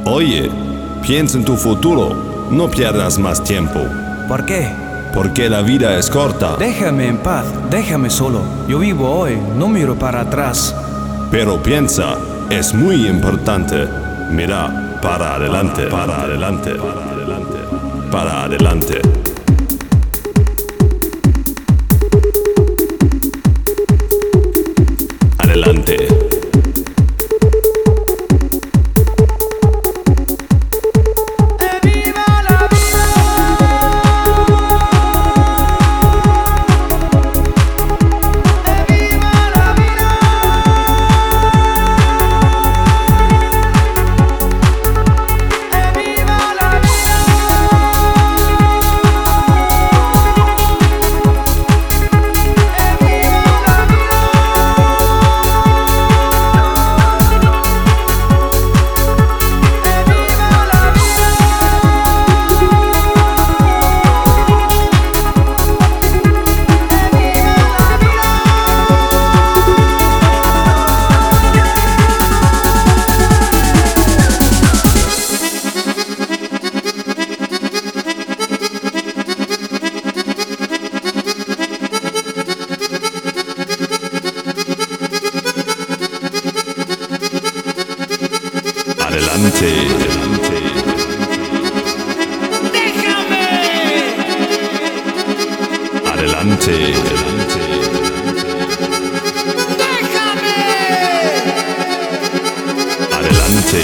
Oye, piensa en tu futuro, no pierdas más tiempo, ¿Por qué? porque la vida es corta, Déjame en paz, déjame solo. Yo vivo hoy, no miro para atrás. pero piensa, es muy importante. Mira, para adelante, para adelante, para adelante, para adelante. Adelante. Adelante. ¡Déjame! Adelante. ¡Déjame! Adelante.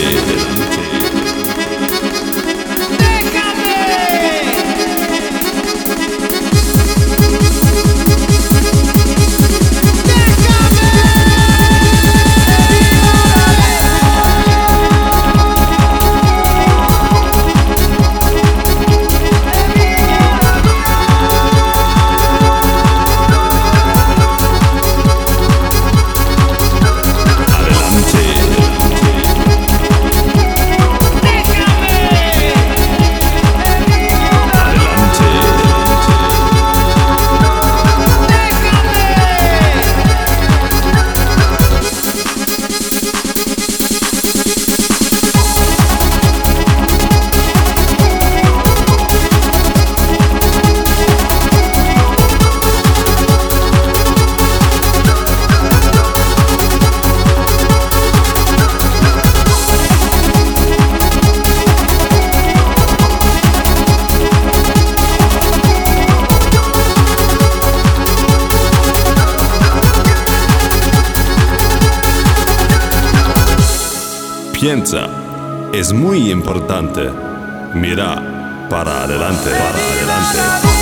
Piensa, es muy importante. Mira, para adelante, para adelante.